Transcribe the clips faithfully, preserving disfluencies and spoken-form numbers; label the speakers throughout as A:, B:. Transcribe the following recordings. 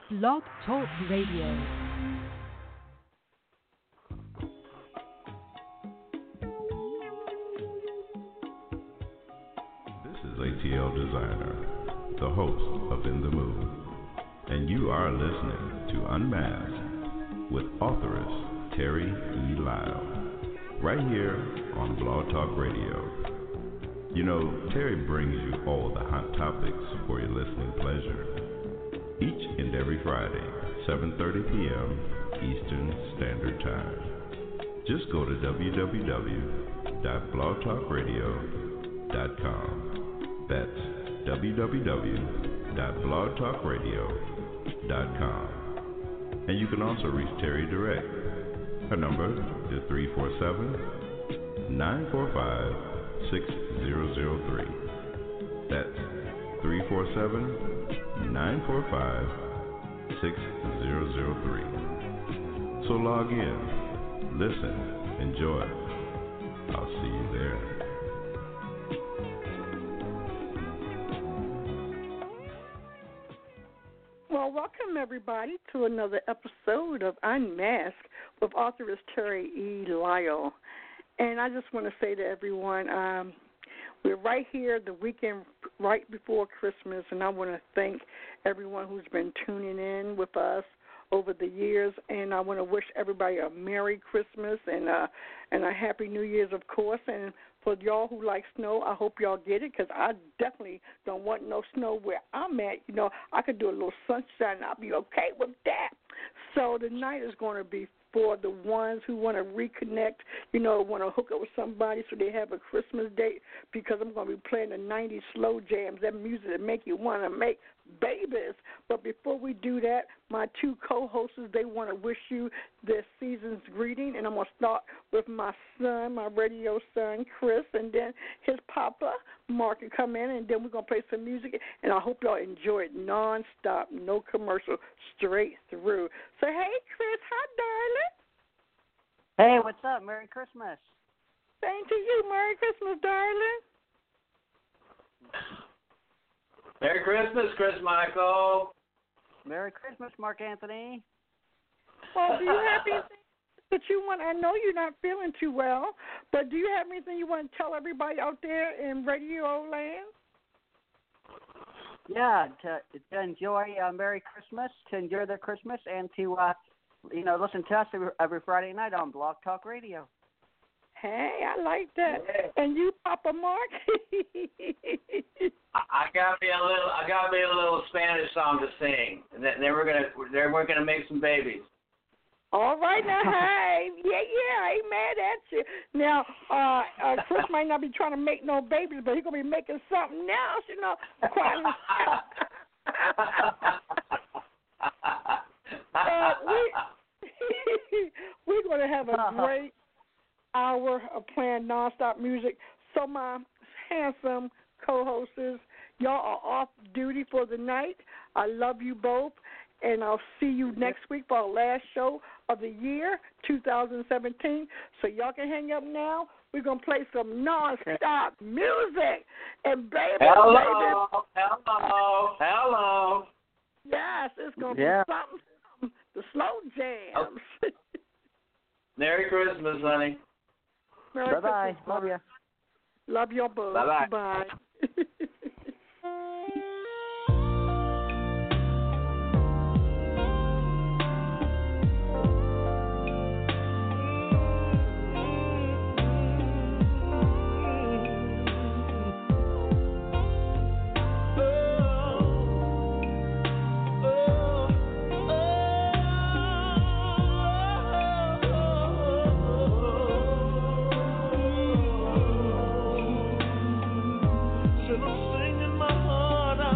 A: Blog Talk Radio.
B: This is A T L Designer, the host of In the Mood, and you are listening to Unmasked with authoress Terry E. Lyle, right here on Blog Talk Radio. You know, Terry brings you all the hot topics for your listening pleasure each and every Friday, seven thirty p.m. Eastern Standard Time. Just go to w w w dot blog talk radio dot com. That's w w w dot blog talk radio dot com. And you can also reach Terry direct. Her number is three four seven, nine four five, six zero zero three. That's three four seven, nine four five, six zero zero three. So log in, listen, enjoy. I'll see you there.
C: Well, welcome everybody to another episode of Unmasked with authoress Terry E. Lyle. And I just want to say to everyone, um, we're right here the weekend right before Christmas, and I want to thank everyone who's been tuning in with us over the years, and I want to wish everybody a Merry Christmas and a, and a Happy New Year's, of course. And for y'all who like snow, I hope y'all get it, because I definitely don't want no snow where I'm at. You know, I could do a little sunshine, and I'll be okay with that. So tonight is going to be for the ones who want to reconnect, you know, want to hook up with somebody so they have a Christmas date, because I'm going to be playing the nineties slow jams, that music that make you want to make babies. But before we do that, my two co-hosts, they want to wish you this season's greeting, and I'm going to start with my son, my radio son, Chris, and then his papa, Mark, will come in, and then we're going to play some music, and I hope y'all enjoy it nonstop, no commercial, straight through. So, hey, Chris, hi, darling.
D: Hey, what's up? Merry Christmas.
C: Same to you. Merry Christmas, darling.
E: Merry Christmas, Chris Michael.
D: Merry Christmas, Mark Anthony.
C: Well, do you have anything that you want? I know you're not feeling too well, but do you have anything you want to tell everybody out there in radio land?
D: Yeah, to, to enjoy uh, Merry Christmas, to enjoy their Christmas, and to, uh, you know, listen to us every, every Friday night on Blog Talk Radio.
C: Hey, I like that.
E: Yeah.
C: And you, Papa Mark?
E: I, I got me a little. I got me a little Spanish song to sing, and then, then we're gonna. Then we're gonna make some babies.
C: All right now, hey, yeah, yeah, I ain't mad at you. Now, uh, uh, Chris might not be trying to make no babies, but he's gonna be making something else, you know. Quite uh, we we're gonna have a great hour of playing nonstop music. So my handsome co-hosts, y'all are off duty for the night. I love you both, and I'll see you next week for our last show of the year, two thousand seventeen. So y'all can hang up now. We're going to play some nonstop music. And baby,
E: hello,
C: baby.
E: hello, hello.
C: Yes, it's going to
D: yeah.
C: be something, something. The slow jams.
E: Oh. Merry Christmas, honey.
C: Merry
D: Bye-bye.
C: Christmas,
D: Love you.
C: Love your both.
E: Bye-bye.
C: Bye.
F: Singing my heart out.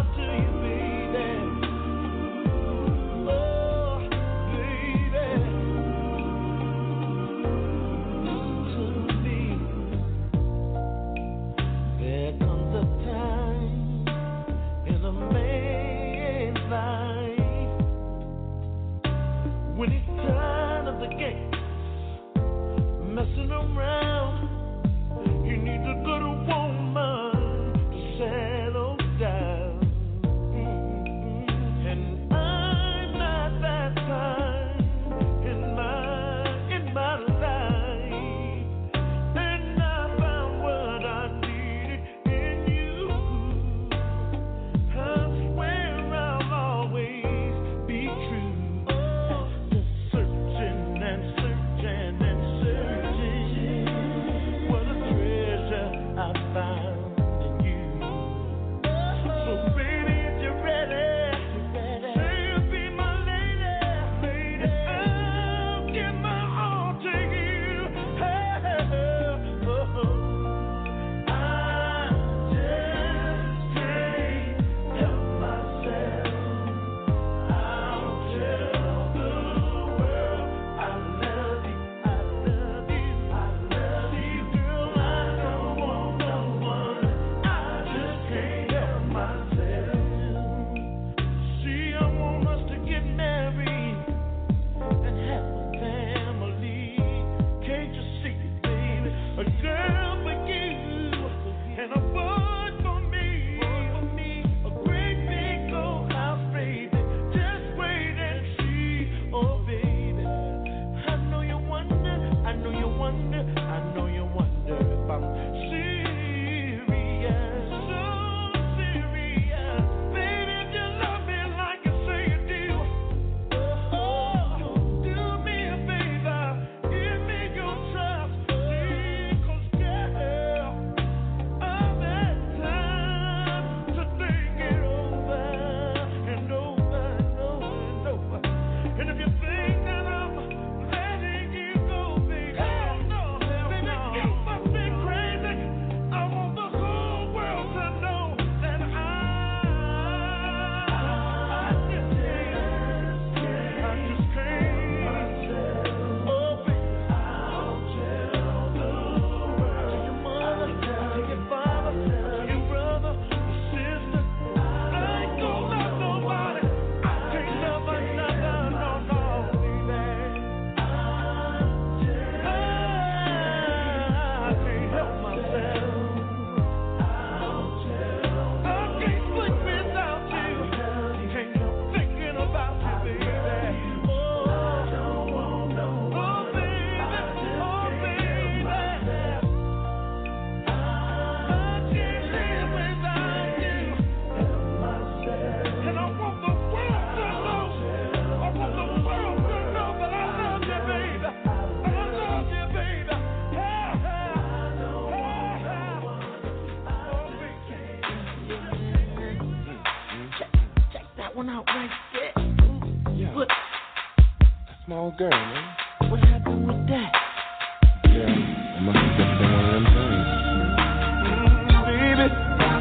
F: Yeah.
G: What?
F: A small girl, man.
G: What happened with that?
F: Yeah, it must have just been one of them things.
G: Mm, baby,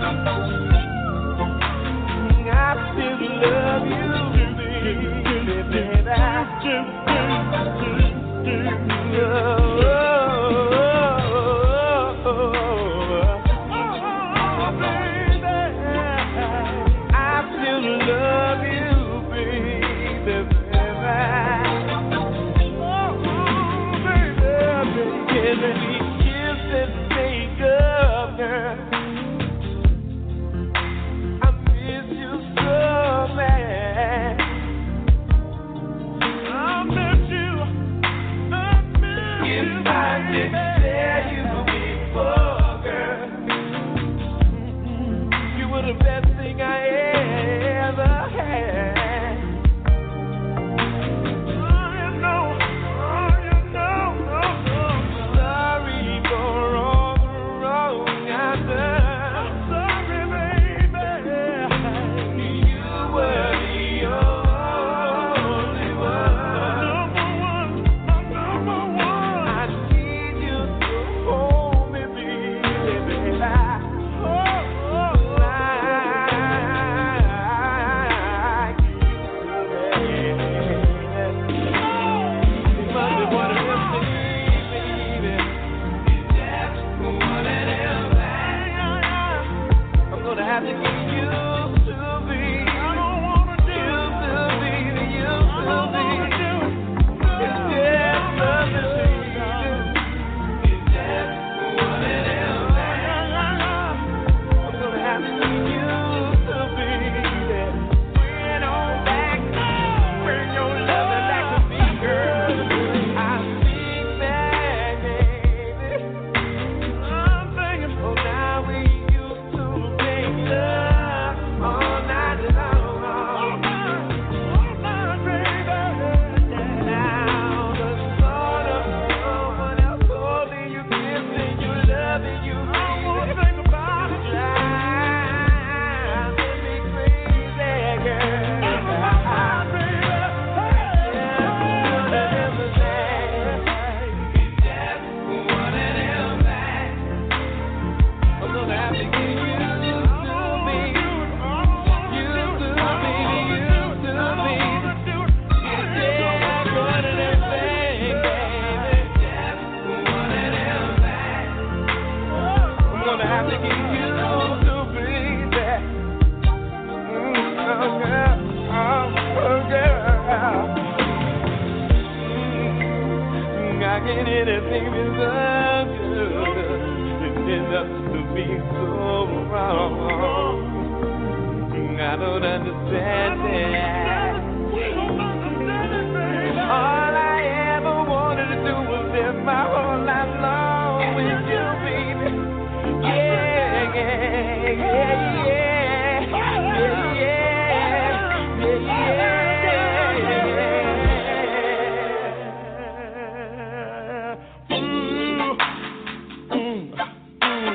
G: I still love you, baby, baby. Oh, oh, oh, oh, baby, I still love you, baby, baby. Let me kiss and make up, girl. I miss you so bad. I miss you. I miss you. If I didn't tell you before, girl, you were the best thing I ever had.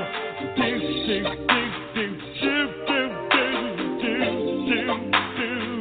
H: Do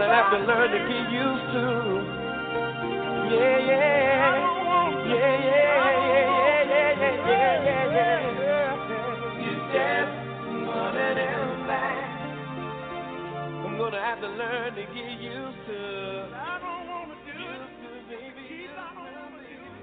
G: gonna have to learn to get used to. Yeah, yeah. Yeah, yeah, yeah, yeah, yeah, yeah, yeah, yeah. You just running and back. I'm gonna have to learn to get used to. I don't wanna do it, baby. I don't wanna do it.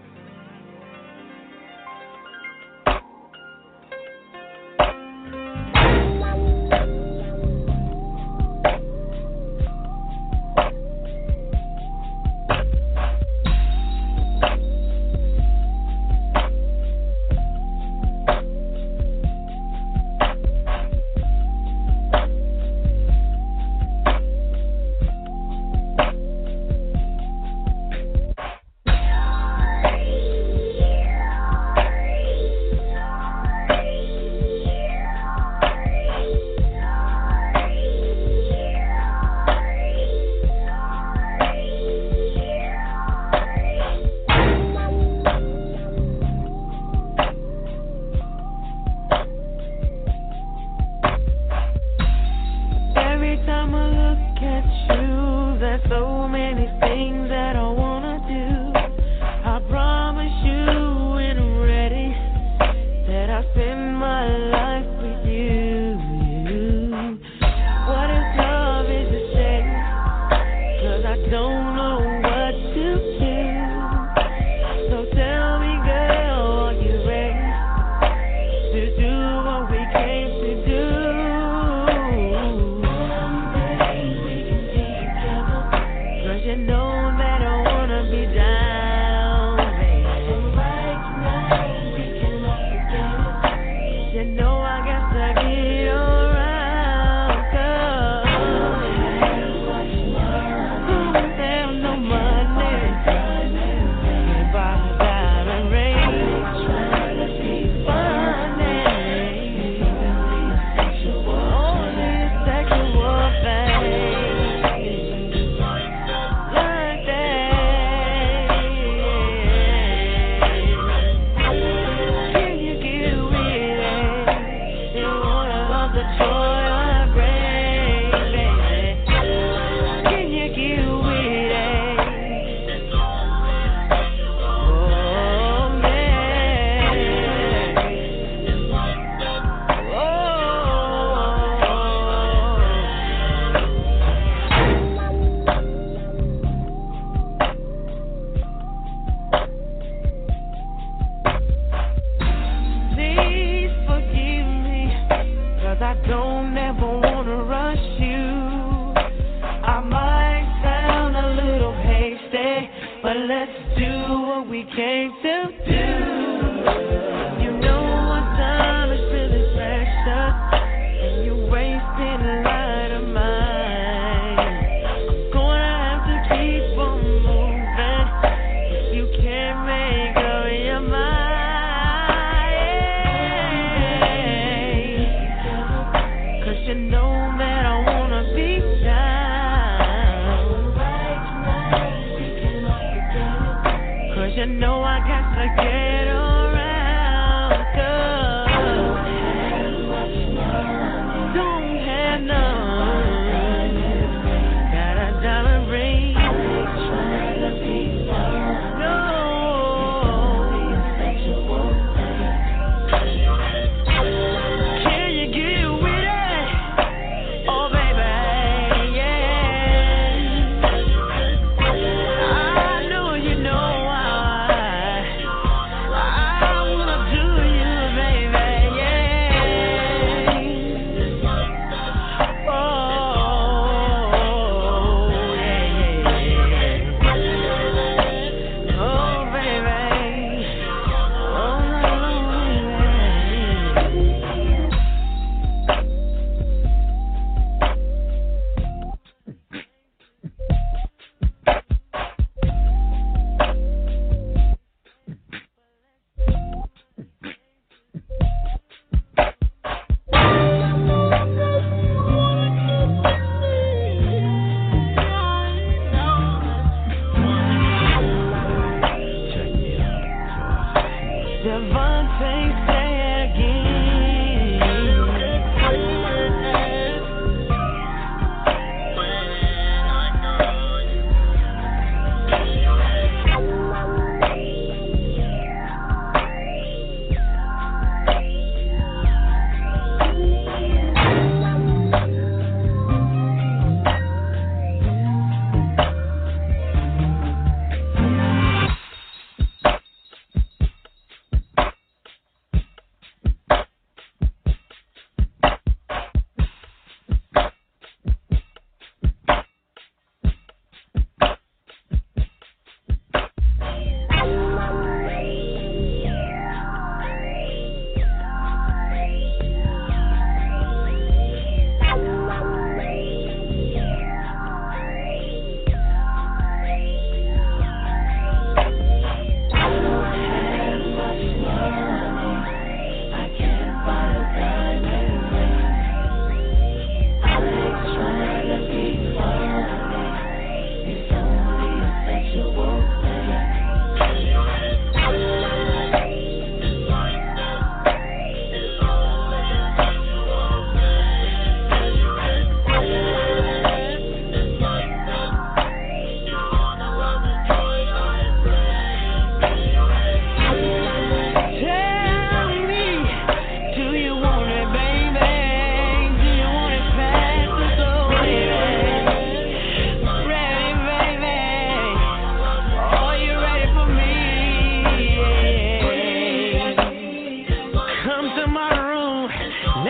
H: You know that I want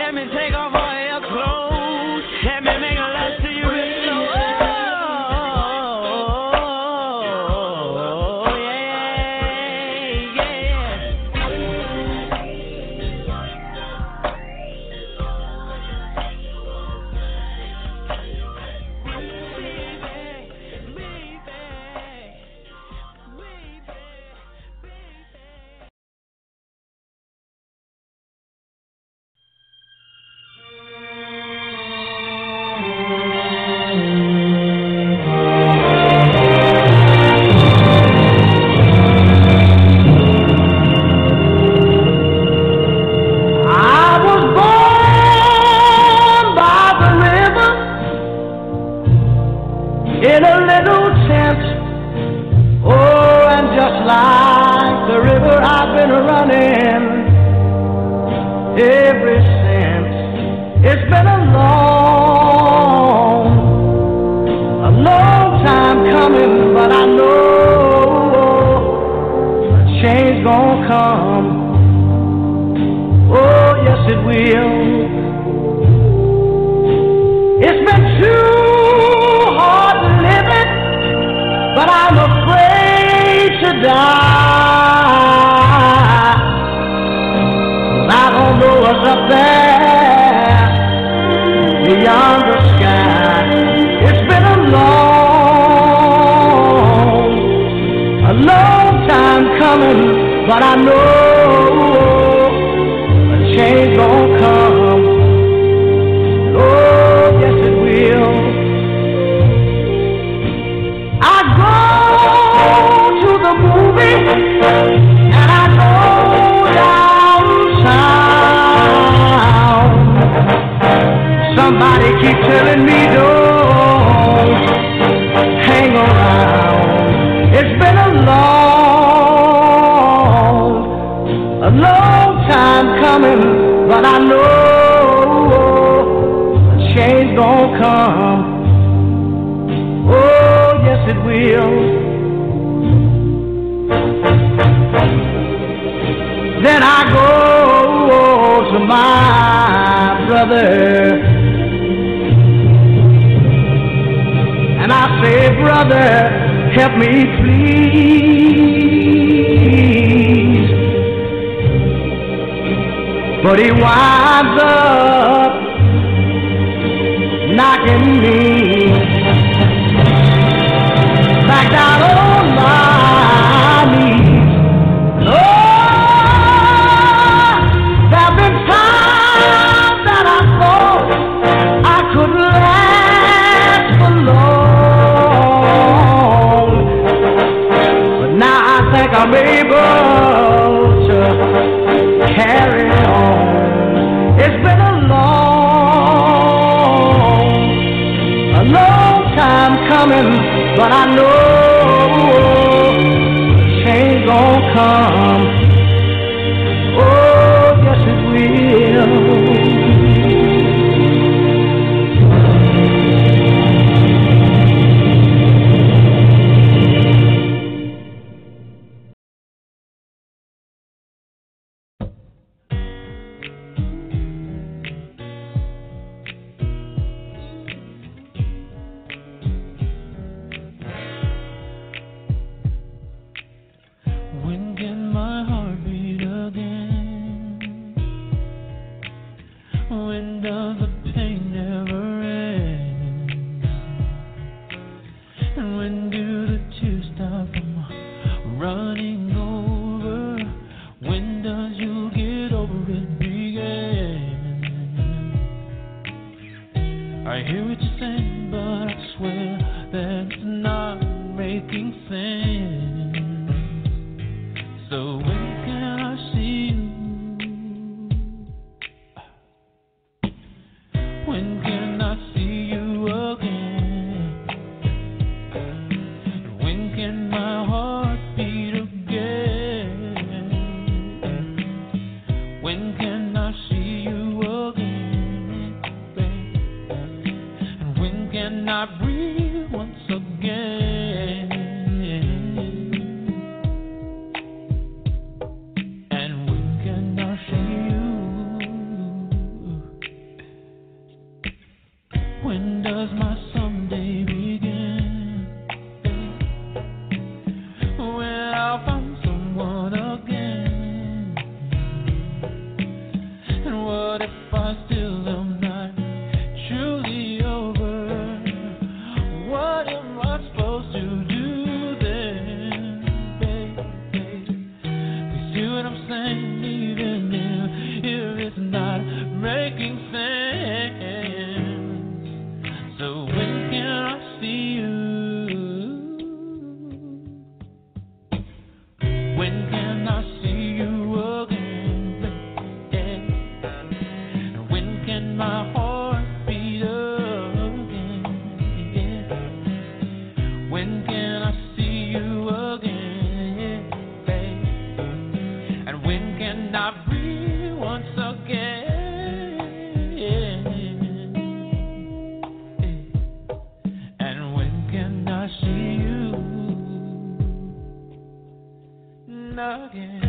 G: Let me take off all your clothes. Let me make love to you real slow. Oh, yeah,
H: in a little tent. Oh, and just like the river, I've been running ever since. It's been a long, a long time coming, but I know a change gonna come. Oh, yes, it will. It's been too hard living, but I'm afraid to die. I don't know what's up there beyond the sky. It's been a long, a long time coming, but I know a change gonna come. Oh, yes it will. I go to the movie and I go downtown. Somebody keep telling me don't hang around. It's been a long, a long time coming, but I know a change gonna come. Oh, yes it will. Then I go to my brother and I say, brother, help me please. But he winds up knocking me back down on my knees. Oh, there've been times that I thought I could last for long, but now I think I'm able to carry on. It's been a long, a long time coming, but I know change gonna come. Oh, yes it will.
G: making sense. So when can I see you? When can I see you again, baby? And when can my heart beat again? When can I see you again, baby? And when can I breathe once again? And when can I see you again?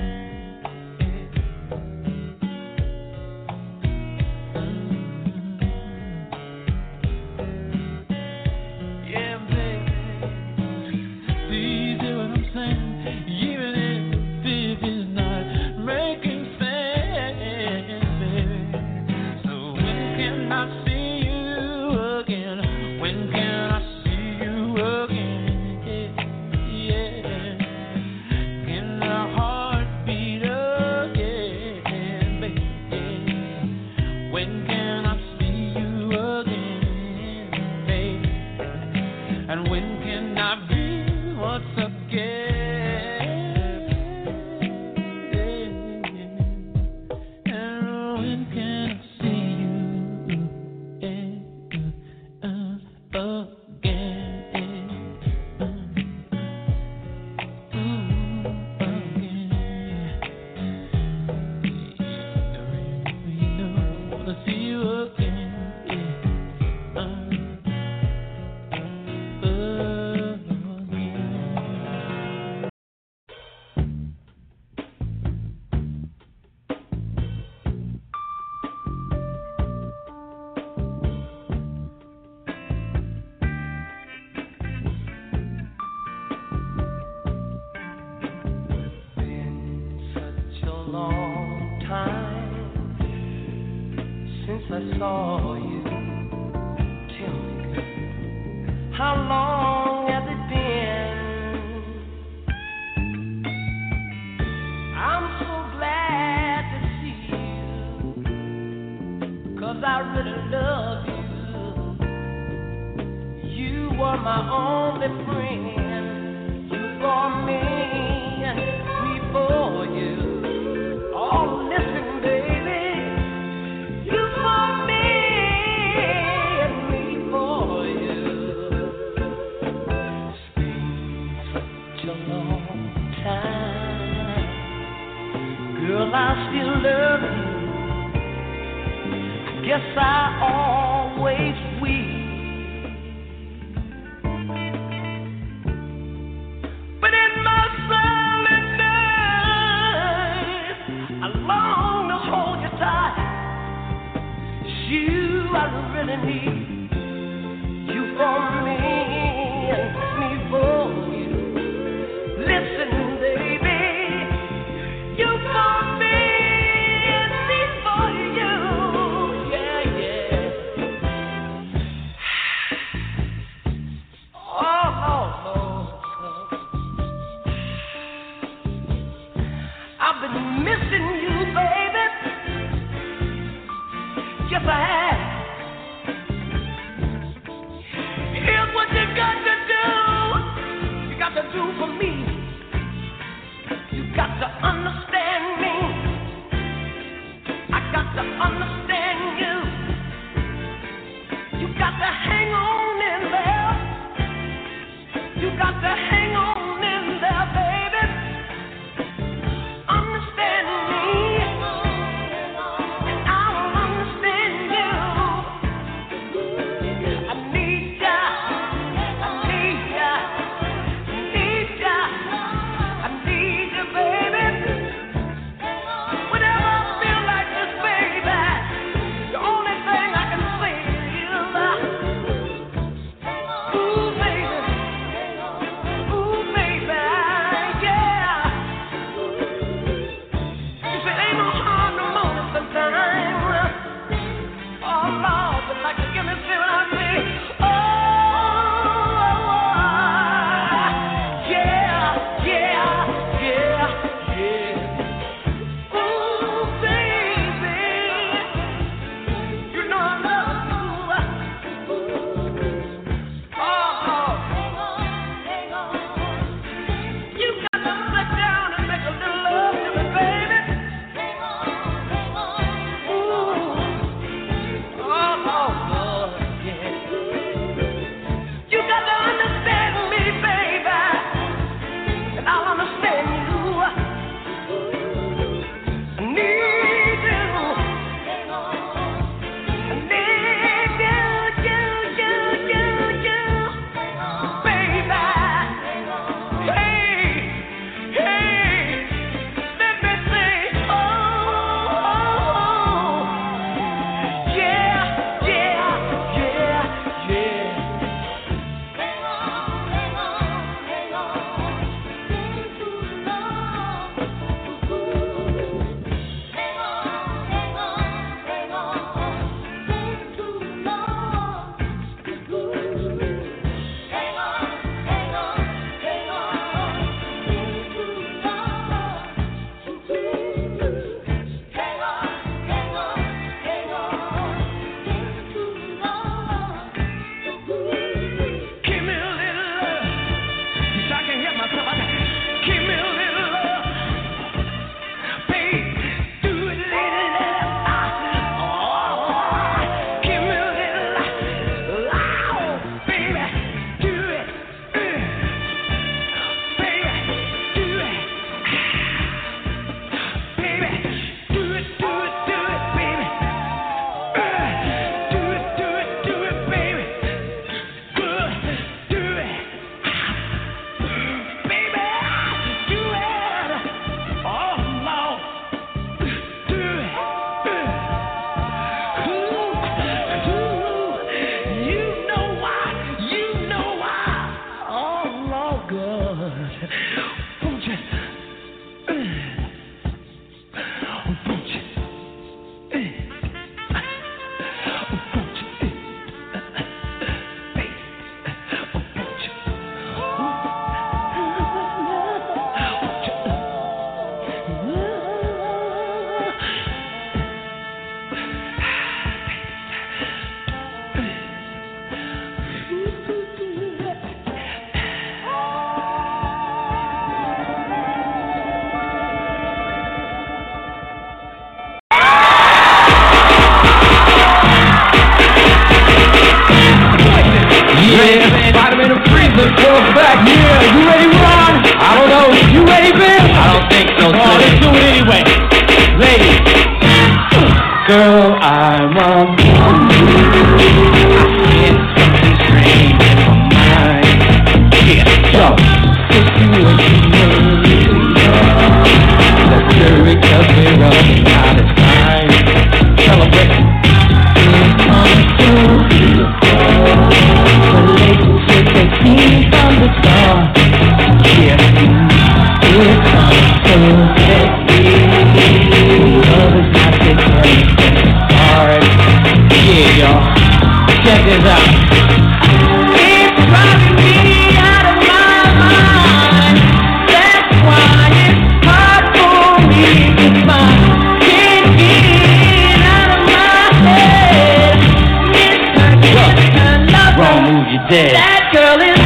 G: Yeah, baby. Do you see what I'm saying? Even if it is not making sense, baby. So when can I see you again? When can I see you again? Yeah. Can our heart beat again, baby? When can I see you again, baby? And when can I breathe once again? And when can I see you uh, again? Ooh, again. We know to see you again. Uh,
H: Been such a long time since I saw you. Tell me, girl, how long has it been? I'm so glad to see you, 'cause I really love you. You were my only friend. You for me, me for you. Oh, listen, baby. You for me and me for you. It's been such a long time. Girl, I still love you. I guess I always will. But in my silent days, I long to hold you tight. You, I really need you for me and me for you. Listen, baby, you for me and me for you. Yeah, yeah. Oh, Lord, Lord. I've been missing you, baby. Yes, I have. Here's what you got to do. You got to do for me. You got to understand me. I got to understand you. You got to hang on in there. You got to hang on in there, baby. Understand me, and I will understand you. I need ya, I need ya, I need ya, I need ya, baby.
G: love for you. I get something strange in my mind. Yeah, so situation is let's hurry 'cause we're running out of time. Celebrate. It's coming through. Relationship they seen from the start. Yeah, it's coming through. Love is not the great hard. Yeah, y'all. Check this out. It's driving me out of my mind. That's why it's hard for me to find. Can't get out of my head. Miss her, miss her, wrong move, you dead. That girl is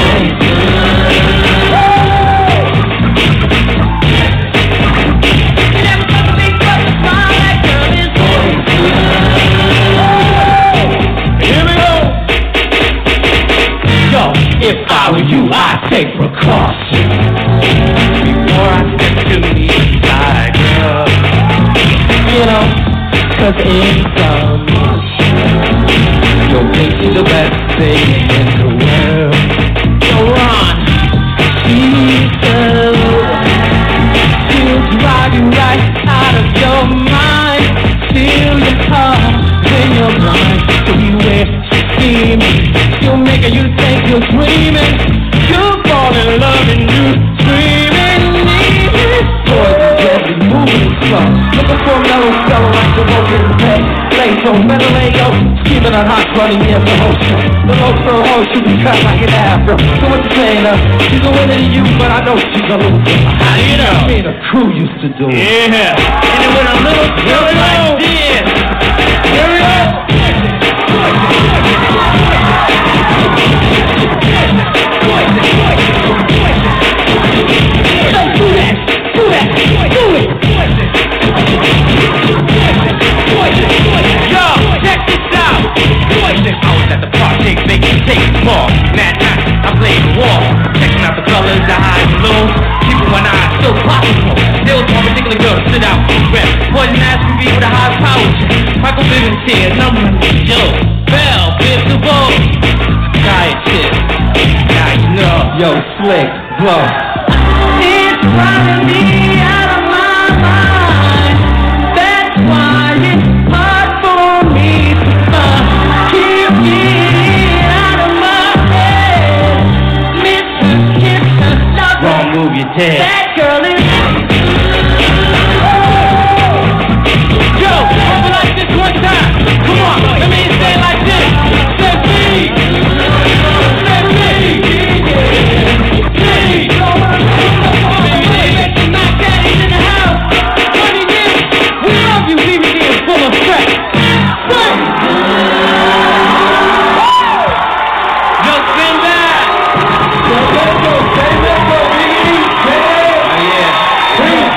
G: if I were you, I'd take precaution before I step to the side, girl. You know, 'cause in some you'll think she's the best thing in the world. So run, she's so she'll drive you right out of your mind, steal your heart when you're blind. So beware, she's scheming. She'll make you think you're dreaming. You'll fall in love and you screaming. Boys are deadly, moving slow. Looking for a mellow fellow like the road in the bed. Lay so, better lay yo. Scheming on hot running, yes, the whole show. The low pro hoe should be cut like an afro. So what you saying, uh? She's a winner to you, but I know she's a loser. How do you know? Me and the crew used to do it. Yeah. And it went a little just like this. Here we go. I was at the party, making takes more. Mad night, I played the wall. Checking out the colors, the highs and lows. People when I still possible. There was one particular girl to sit out and rep. Poison ass can be with a high power check. Michael Bivens here, number one show. Bell, Biv DuVoe. Giant shit. Now you know. Yo, slick, blow. It's driving me out of my mind. That's why it's hard for me to find. Keep it out of my head. Mister Kiss her, love her. Wrong move, you're dead. That girl is. Yo, hold it like this one time. Come on, let me say it like this. Say me. Say me. Me. Baby, my daddy's in the house. Honey, we love you, B B D is full of sex. Say. Yo, spin back. Yo, let's go, baby, let's go, B B D. Oh, yeah.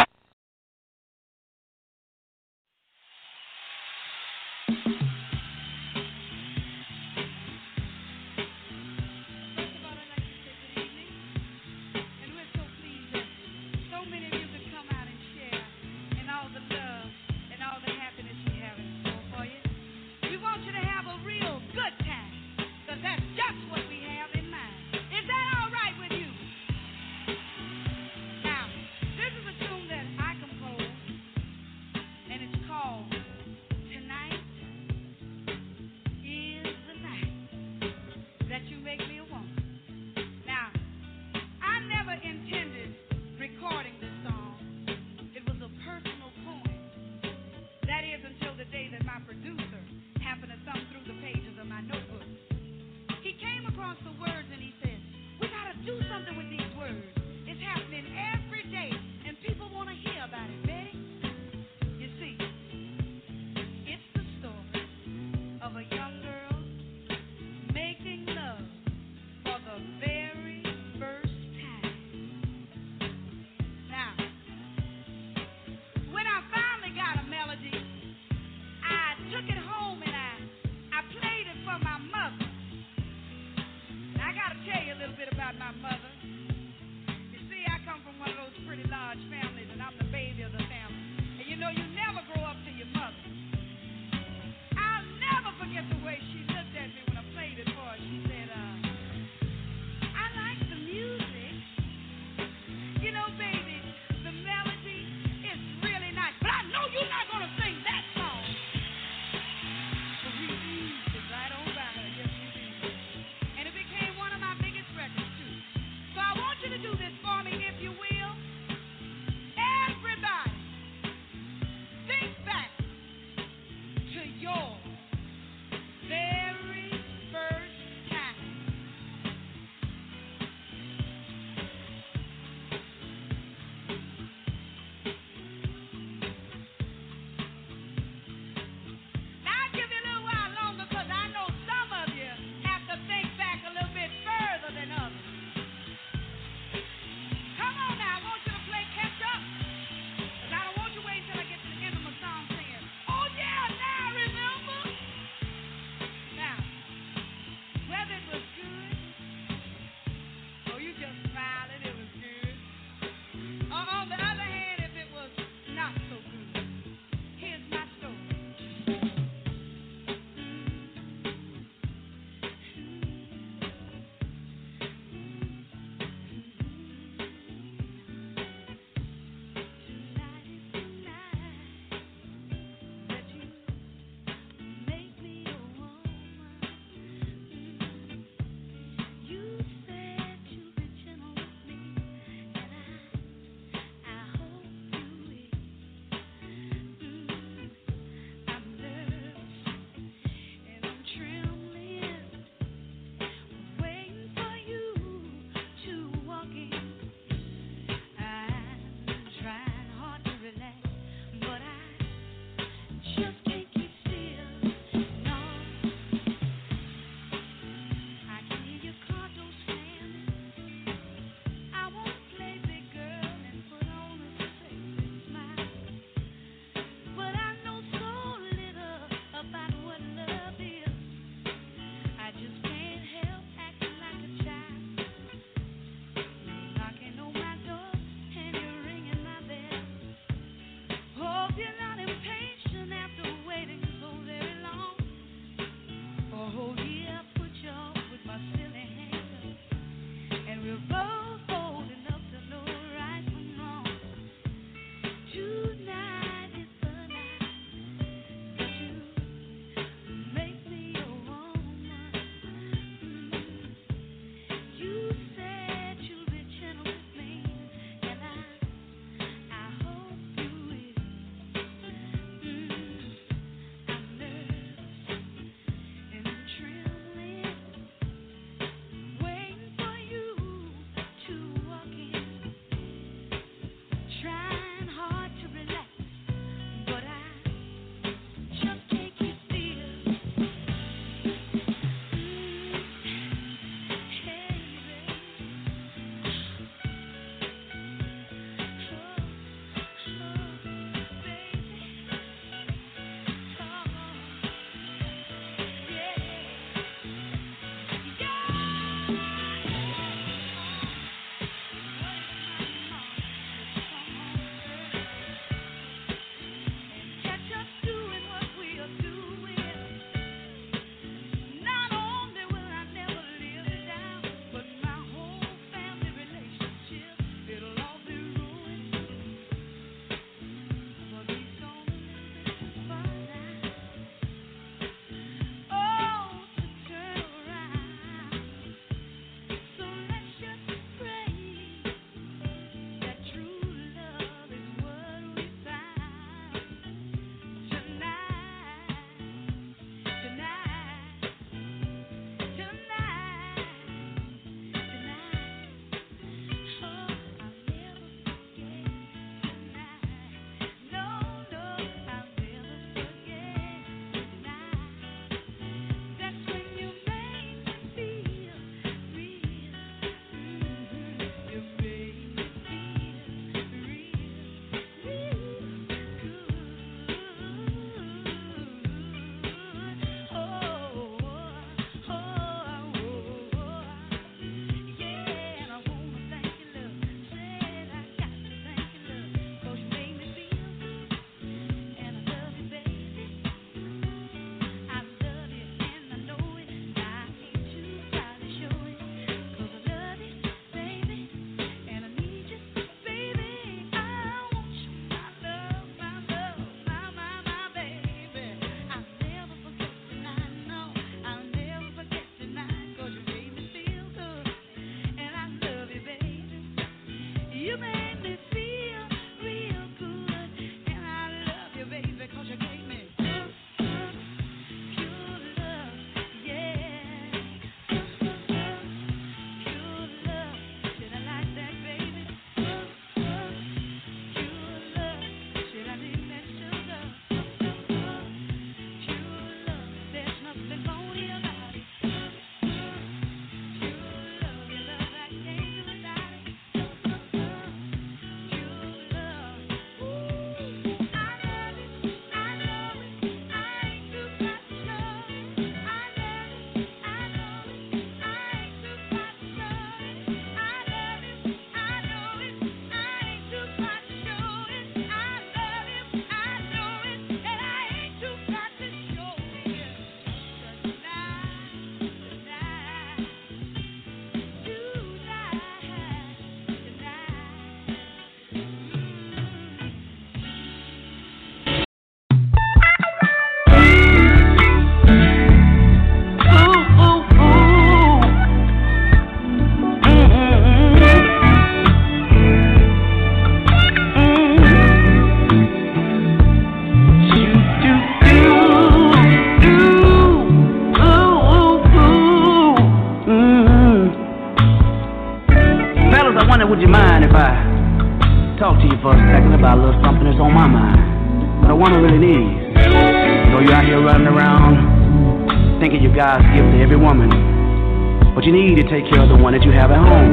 I: about a little something that's on my mind. What a woman really needs. You know, you're out here running around thinking you God's gift to every woman, but you need to take care of the one that you have at home.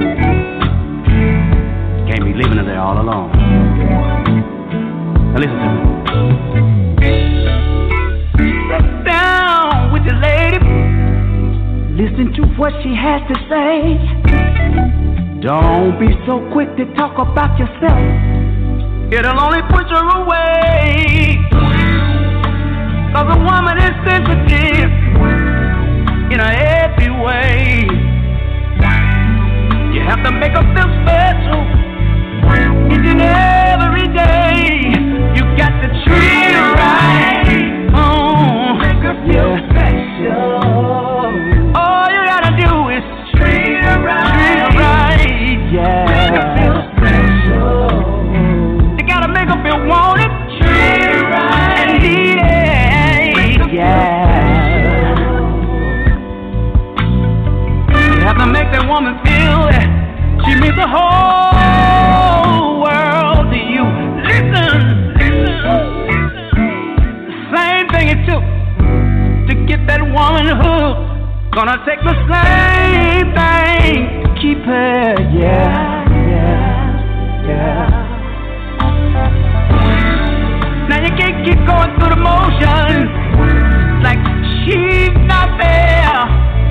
I: Can't be leaving her there all alone. Now listen to me. Sit down with the lady. Listen to what she has to say. Don't be so quick to talk about yourself. It'll only push her away. Cause a woman is sensitive in a every way. You have to make her feel special each and every day. You got to treat her right. Oh, make her feel yeah. special. All you gotta do is treat her right. Treat her right, yeah. Make her feel special. You gotta make her feel wanted. Treat her right. And needed, yeah. You have to make that woman feel that she means the whole world to you. Listen, listen. The same thing it took to get that woman hooked. Gonna take the same thing to keep her, yeah, yeah, yeah. Now you can't keep going through the motions like she's not there.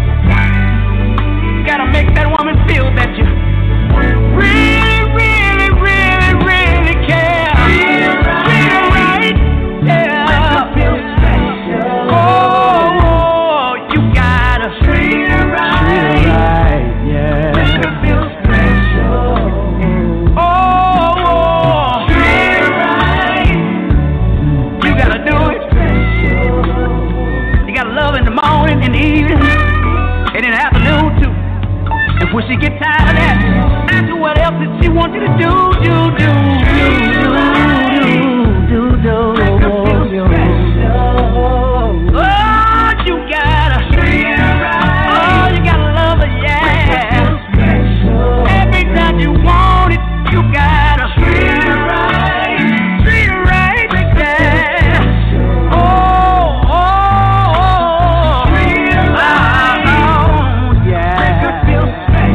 I: You gotta make that woman feel that you really, really, really, really care. Treat her right, yeah. Make her feel special. Oh, you gotta treat her right. Treat her right, yeah. Make her feel special. Oh, treat her right. You gotta do it. You gotta love in the morning and the evening and in the afternoon too. And when she get tired of that, ask her what else that she wants you to do, do, do, do, do, do, do, do. Oh, you gotta treat her right. Oh, you gotta love her, yeah. Every time you want it, you gotta treat her right. Treat her right, yeah. Oh, oh, oh. Treat her right. Oh, yeah. Make her feel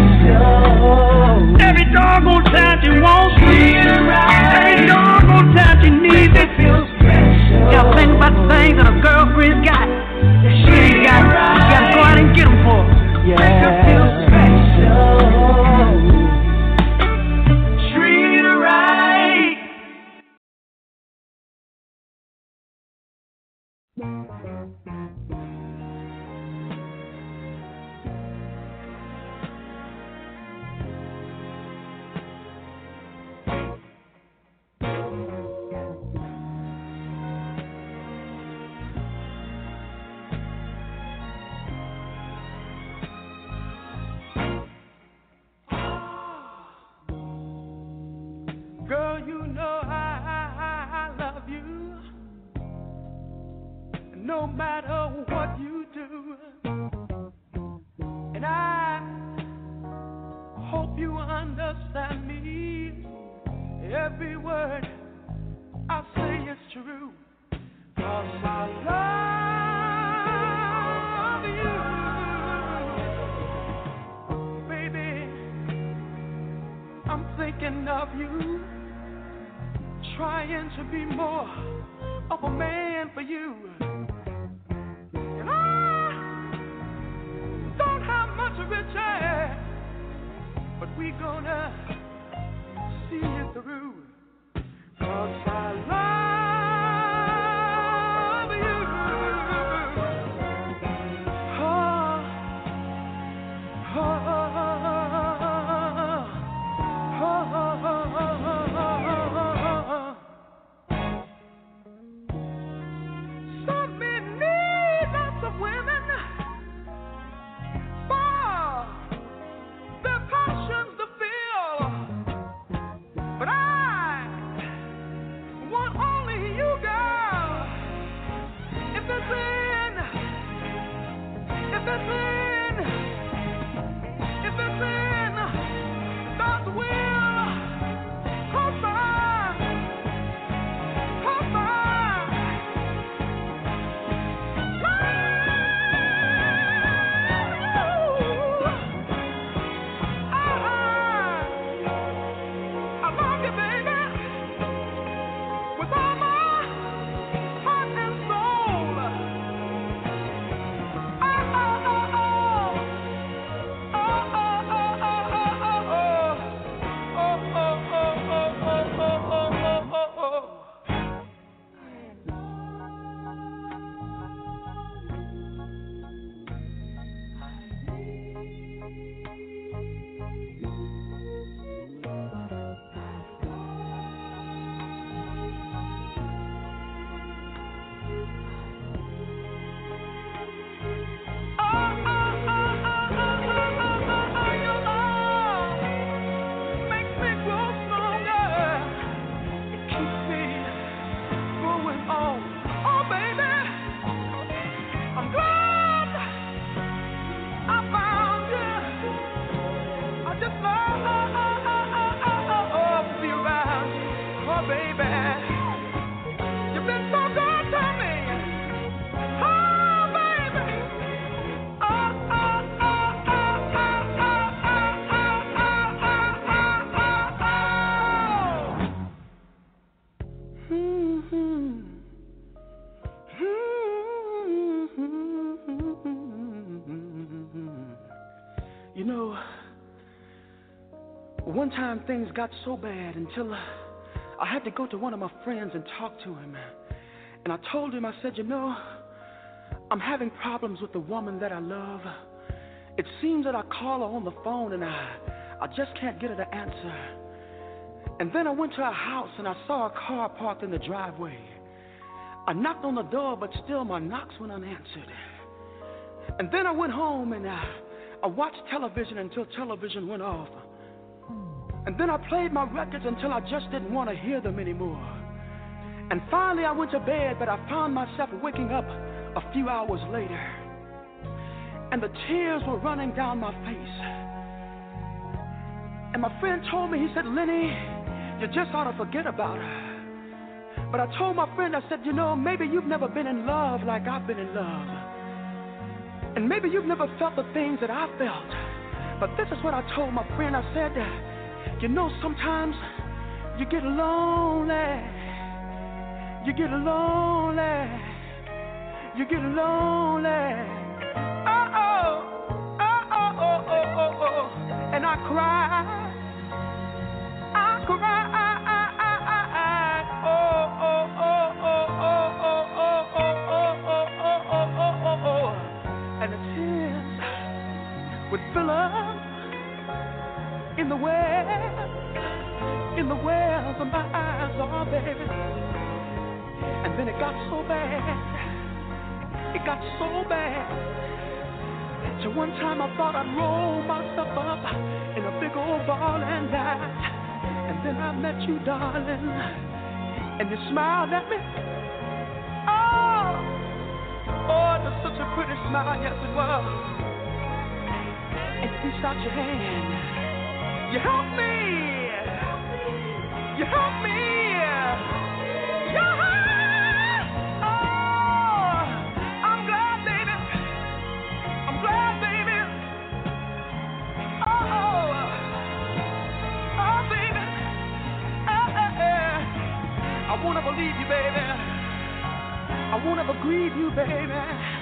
I: every doggone time you want treat her right. Every doggone time you need it. Y'all think about the things that a girlfriend got that she ain't got. You gotta go out and get them for her. Yeah. Make her feel special. Treat her right.
G: Girl, you know I, I, I love you. No matter what you do. And I hope you understand me. Every word I say is true. 'Cause I love you. Baby, I'm thinking of you. Trying to be more of a man for you. And I don't have much riches, but we gonna see it through. 'Cause I love you. Oh, oh, oh, oh, oh, oh, oh. So many lots of women for their passions to feel, but I want only you, girl. If it's in, if it's in, if it's in God's will, 'cause I
J: know, one time things got so bad until uh, I had to go to one of my friends and talk to him. And I told him, I said, you know, I'm having problems with the woman that I love. It seems that I call her on the phone and I, I just can't get her to answer. And then I went to her house and I saw a car parked in the driveway. I knocked on the door, but still my knocks went unanswered. And then I went home and I, I watched television until television went off. And then I played my records until I just didn't want to hear them anymore. And finally I went to bed, but I found myself waking up a few hours later. And the tears were running down my face. And my friend told me, he said, Lenny, you just ought to forget about her. But I told my friend, I said, you know, maybe you've never been in love like I've been in love. And maybe you've never felt the things that I felt. But this is what I told my friend. I said, you know, sometimes you get lonely. You get lonely. You get lonely. Oh-oh. Oh-oh, oh, oh, oh, oh. And I cry. I cry. Would fill up in the wells, in the wells of my eyes, oh baby. And then it got so bad, it got so bad. So one time I thought I'd roll myself up in a big old ball and die. And then I met you, darling, and you smiled at me. Oh, oh, it was such a pretty smile, yes it was. And you reached out your hand. You helped me. You helped me. Yeah. Oh, I'm glad, baby. I'm glad, baby. Oh, oh, baby. Uh, uh, uh. I won't ever leave you, baby. I won't ever grieve you, baby.